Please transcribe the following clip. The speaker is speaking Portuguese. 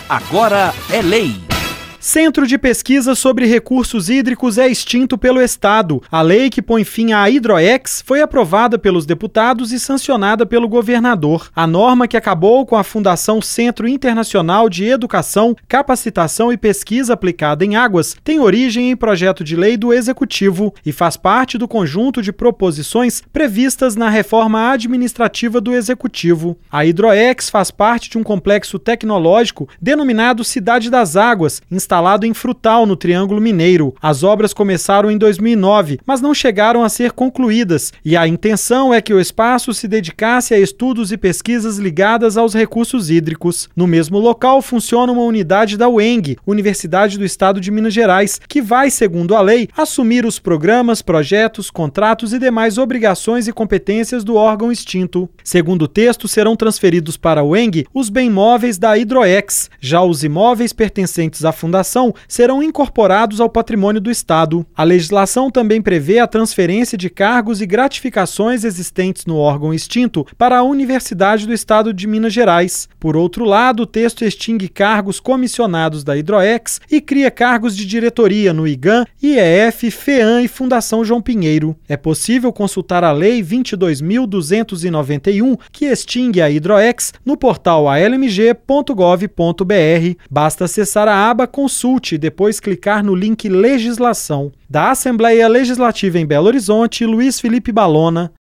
Agora é lei. Centro de Pesquisa sobre Recursos Hídricos é extinto pelo Estado. A lei que põe fim à Hidroex foi aprovada pelos deputados e sancionada pelo governador. A norma, que acabou com a Fundação Centro Internacional de Educação, Capacitação e Pesquisa Aplicada em Águas, tem origem em projeto de lei do Executivo e faz parte do conjunto de proposições previstas na reforma administrativa do Executivo. A Hidroex faz parte de um complexo tecnológico denominado Cidade das Águas, instalado em Frutal, no Triângulo Mineiro. As obras começaram em 2009, mas não chegaram a ser concluídas, e a intenção é que o espaço se dedicasse a estudos e pesquisas ligadas aos recursos hídricos. No mesmo local funciona uma unidade da UENG, Universidade do Estado de Minas Gerais, que vai, segundo a lei, assumir os programas, projetos, contratos e demais obrigações e competências do órgão extinto. Segundo o texto, serão transferidos para a UENG os bens móveis da Hidroex. Já os imóveis pertencentes à fundação serão incorporados ao patrimônio do Estado. A legislação também prevê a transferência de cargos e gratificações existentes no órgão extinto para a Universidade do Estado de Minas Gerais. Por outro lado, o texto extingue cargos comissionados da Hidroex e cria cargos de diretoria no IGAM, IEF, FEAM e Fundação João Pinheiro. É possível consultar a Lei 22.291, que extingue a Hidroex, no portal almg.gov.br. Basta acessar a aba Consulte e depois clicar no link Legislação. Da Assembleia Legislativa em Belo Horizonte, Luiz Felipe Balona.